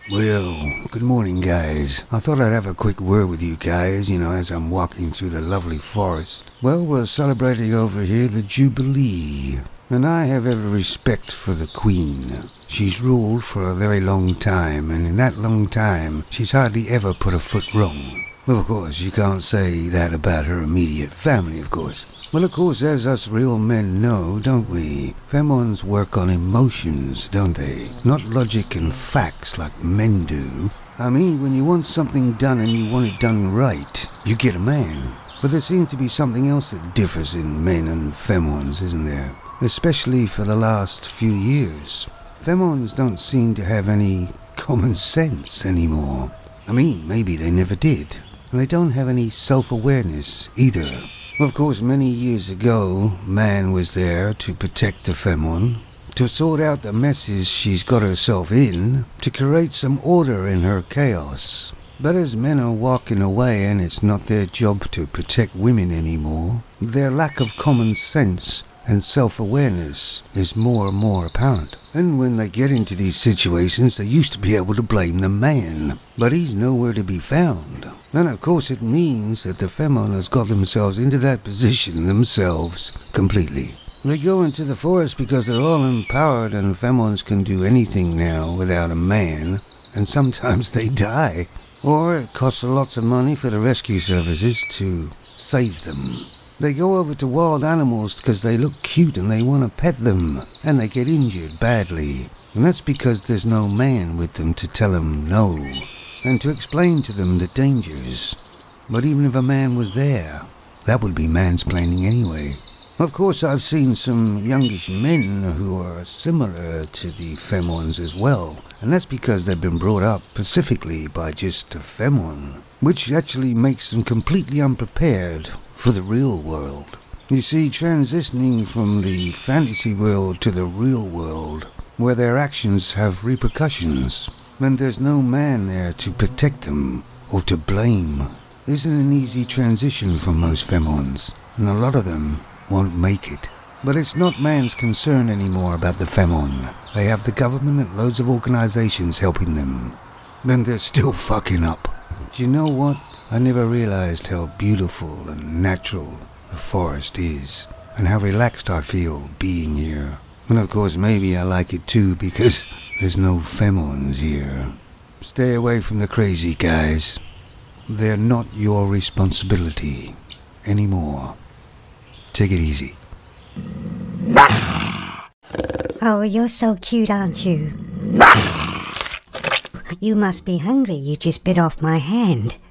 Well, good morning, guys. I thought I'd have a quick word with you guys, as I'm walking through the lovely forest. Well, we're celebrating over here the Jubilee, and I have every respect for the Queen. She's ruled for a very long time, and in that long time, she's hardly ever put a foot wrong. Well, of course, you can't say that about her immediate family, of course. Well, of course, as us real men know, don't we? Femons work on emotions, don't they? Not logic and facts like men do. I mean, when you want something done and you want it done right, you get a man. But there seems to be something else that differs in men and femons, isn't there? Especially for the last few years. Femons don't seem to have any common sense anymore. I mean, maybe they never did. And they don't have any self-awareness either. Of course, many years ago, man was there to protect the femon, to sort out the messes she's got herself in, to create some order in her chaos. But as men are walking away and it's not their job to protect women anymore, their lack of common sense and self-awareness is more and more apparent. And when they get into these situations, they used to be able to blame the man, but he's nowhere to be found. And of course it means that the femon has got themselves into that position themselves completely. They go into the forest because they're all empowered and femons can do anything now without a man, and sometimes they die. Or it costs lots of money for the rescue services to save them. They go over to wild animals because they look cute and they want to pet them, and they get injured badly. And that's because there's no man with them to tell them no, and to explain to them the dangers. But even if a man was there, that would be mansplaining anyway. Of course, I've seen some youngish men who are similar to the femons as well, and that's because they've been brought up specifically by just a femon, which actually makes them completely unprepared for the real world. You see, transitioning from the fantasy world to the real world, where their actions have repercussions, and there's no man there to protect them or to blame, isn't an easy transition for most femons, and a lot of them won't make it. But it's not man's concern anymore about the femon. They have the government and loads of organizations helping them. Then they're still fucking up. Do you know what? I never realized how beautiful and natural the forest is, and how relaxed I feel being here. And of course, maybe I like it too because there's no femons here. Stay away from the crazy guys. They're not your responsibility anymore. Take it easy. Oh, you're so cute, aren't you? You must be hungry. You just bit off my hand.